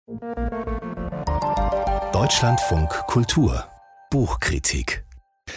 Deutschlandfunk Kultur Buchkritik.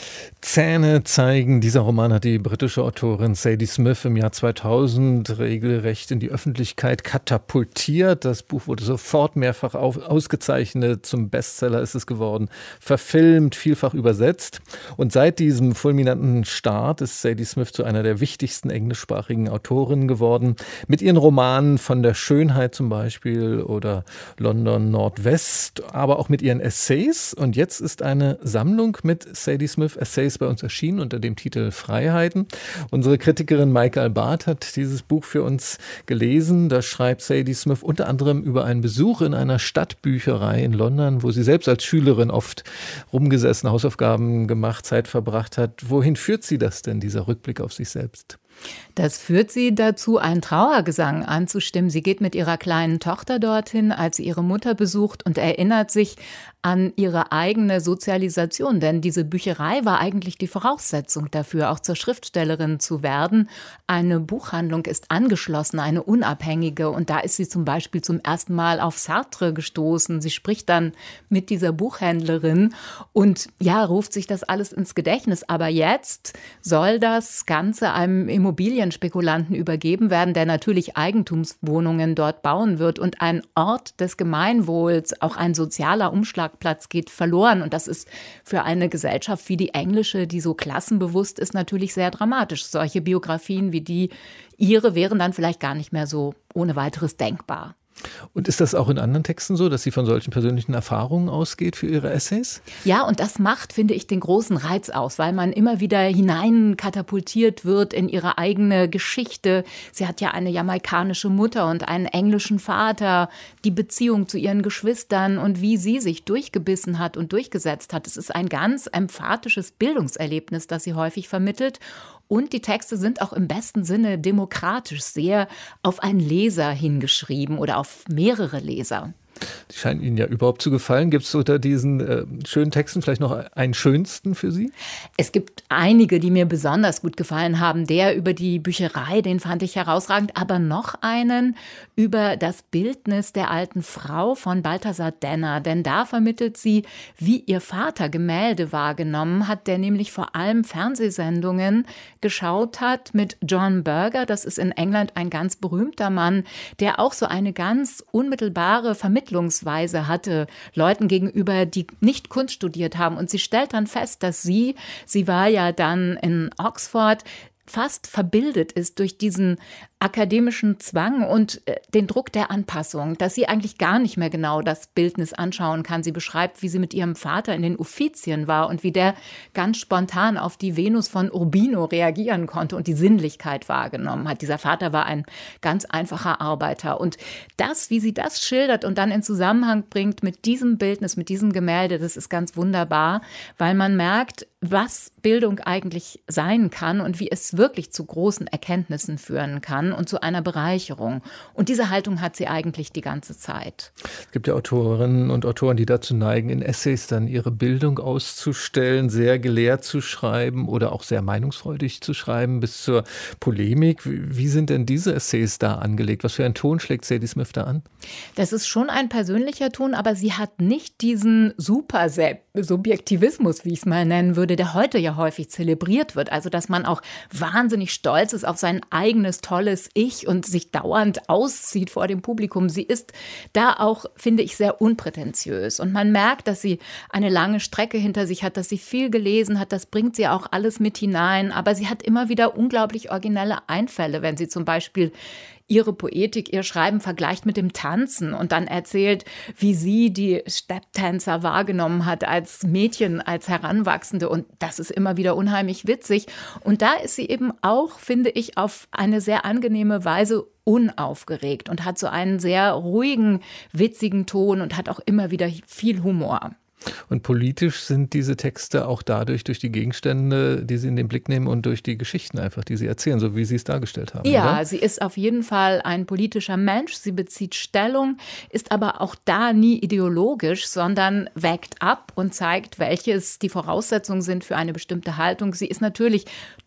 Zähne zeigen, dieser Roman hat die britische Autorin Zadie Smith im Jahr 2000 regelrecht in die Öffentlichkeit katapultiert. Das Buch wurde sofort mehrfach ausgezeichnet, zum Bestseller ist es geworden, verfilmt, vielfach übersetzt. Und seit diesem fulminanten Start ist Zadie Smith zu einer der wichtigsten englischsprachigen Autorinnen geworden. Mit ihren Romanen Von der Schönheit zum Beispiel oder London Nordwest, aber auch mit ihren Essays. Und jetzt ist eine Sammlung mit Zadie Smith Essays bei uns erschienen unter dem Titel Freiheiten. Unsere Kritikerin Maike Albart hat dieses Buch für uns gelesen. Da schreibt Zadie Smith unter anderem über einen Besuch in einer Stadtbücherei in London, wo sie selbst als Schülerin oft rumgesessen, Hausaufgaben gemacht, Zeit verbracht hat. Wohin führt sie das denn, dieser Rückblick auf sich selbst? Das führt sie dazu, einen Trauergesang anzustimmen. Sie geht mit ihrer kleinen Tochter dorthin, als sie ihre Mutter besucht und erinnert sich an ihre eigene Sozialisation. Denn diese Bücherei war eigentlich die Voraussetzung dafür, auch zur Schriftstellerin zu werden. Eine Buchhandlung ist angeschlossen, eine unabhängige. Und da ist sie zum Beispiel zum ersten Mal auf Sartre gestoßen. Sie spricht dann mit dieser Buchhändlerin und ja, ruft sich das alles ins Gedächtnis. Aber jetzt soll das Ganze einem Immobilienspekulanten übergeben werden, der natürlich Eigentumswohnungen dort bauen wird. Und ein Ort des Gemeinwohls, auch ein sozialer Umschlagplatz geht verloren. Und das ist für eine Gesellschaft wie die englische, die so klassenbewusst ist, natürlich sehr dramatisch. Solche Biografien wie die ihre wären dann vielleicht gar nicht mehr so ohne weiteres denkbar. Und ist das auch in anderen Texten so, dass sie von solchen persönlichen Erfahrungen ausgeht für ihre Essays? Ja, und das macht, finde ich, den großen Reiz aus, weil man immer wieder hineinkatapultiert wird in ihre eigene Geschichte. Sie hat ja eine jamaikanische Mutter und einen englischen Vater, die Beziehung zu ihren Geschwistern und wie sie sich durchgebissen hat und durchgesetzt hat. Es ist ein ganz emphatisches Bildungserlebnis, das sie häufig vermittelt. Und die Texte sind auch im besten Sinne demokratisch, sehr auf einen Leser hingeschrieben oder auf mehrere Leser. Die scheinen Ihnen ja überhaupt zu gefallen. Gibt es unter diesen schönen Texten vielleicht noch einen schönsten für Sie? Es gibt einige, die mir besonders gut gefallen haben. Der über die Bücherei, den fand ich herausragend. Aber noch einen über das Bildnis der alten Frau von Balthasar Denner. Denn da vermittelt sie, wie ihr Vater Gemälde wahrgenommen hat, der nämlich vor allem Fernsehsendungen geschaut hat mit John Berger. Das ist in England ein ganz berühmter Mann, der auch so eine ganz unmittelbare Vermittlungsweise hatte, Leuten gegenüber, die nicht Kunst studiert haben. Und sie stellt dann fest, dass sie war ja dann in Oxford, fast verbildet ist durch diesen akademischen Zwang und den Druck der Anpassung, dass sie eigentlich gar nicht mehr genau das Bildnis anschauen kann. Sie beschreibt, wie sie mit ihrem Vater in den Uffizien war und wie der ganz spontan auf die Venus von Urbino reagieren konnte und die Sinnlichkeit wahrgenommen hat. Dieser Vater war ein ganz einfacher Arbeiter. Und das, wie sie das schildert und dann in Zusammenhang bringt mit diesem Bildnis, mit diesem Gemälde, das ist ganz wunderbar, weil man merkt, was Bildung eigentlich sein kann und wie es wirklich zu großen Erkenntnissen führen kann und zu einer Bereicherung. Und diese Haltung hat sie eigentlich die ganze Zeit. Es gibt ja Autorinnen und Autoren, die dazu neigen, in Essays dann ihre Bildung auszustellen, sehr gelehrt zu schreiben oder auch sehr meinungsfreudig zu schreiben, bis zur Polemik. Wie sind denn diese Essays da angelegt? Was für einen Ton schlägt Zadie Smith da an? Das ist schon ein persönlicher Ton, aber sie hat nicht diesen super Subjektivismus, wie ich es mal nennen würde, der heute ja häufig zelebriert wird. Also, dass man auch wahnsinnig stolz ist auf sein eigenes tolles Ich und sich dauernd auszieht vor dem Publikum. Sie ist da auch, finde ich, sehr unprätentiös. Und man merkt, dass sie eine lange Strecke hinter sich hat, dass sie viel gelesen hat. Das bringt sie auch alles mit hinein. Aber sie hat immer wieder unglaublich originelle Einfälle, wenn sie zum Beispiel ihre Poetik, ihr Schreiben vergleicht mit dem Tanzen und dann erzählt, wie sie die Stepptänzer wahrgenommen hat als Mädchen, als Heranwachsende. Und das ist immer wieder unheimlich witzig. Und da ist sie eben auch, finde ich, auf eine sehr angenehme Weise unaufgeregt und hat so einen sehr ruhigen, witzigen Ton und hat auch immer wieder viel Humor. Und politisch sind diese Texte auch dadurch, durch die Gegenstände, die Sie in den Blick nehmen und durch die Geschichten einfach, die Sie erzählen, so wie Sie es dargestellt haben. Ja, oder? Sie ist auf jeden Fall ein politischer Mensch. Sie bezieht Stellung, ist aber auch da nie ideologisch, sondern wägt ab und zeigt, welches die Voraussetzungen sind für eine bestimmte Haltung. Sie ist natürlich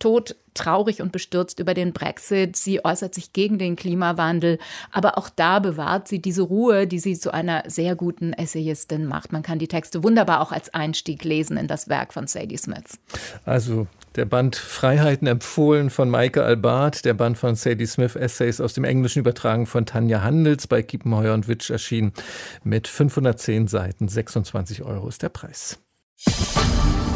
traurig und bestürzt über den Brexit. Sie äußert sich gegen den Klimawandel. Aber auch da bewahrt sie diese Ruhe, die sie zu einer sehr guten Essayistin macht. Man kann die Texte wunderbar auch als Einstieg lesen in das Werk von Zadie Smith. Also der Band Freiheiten empfohlen von Maike Albart, der Band von Zadie Smith, Essays aus dem Englischen übertragen von Tanja Handels, bei Kiepenheuer und Witsch erschienen mit 510 Seiten, 26 € ist der Preis.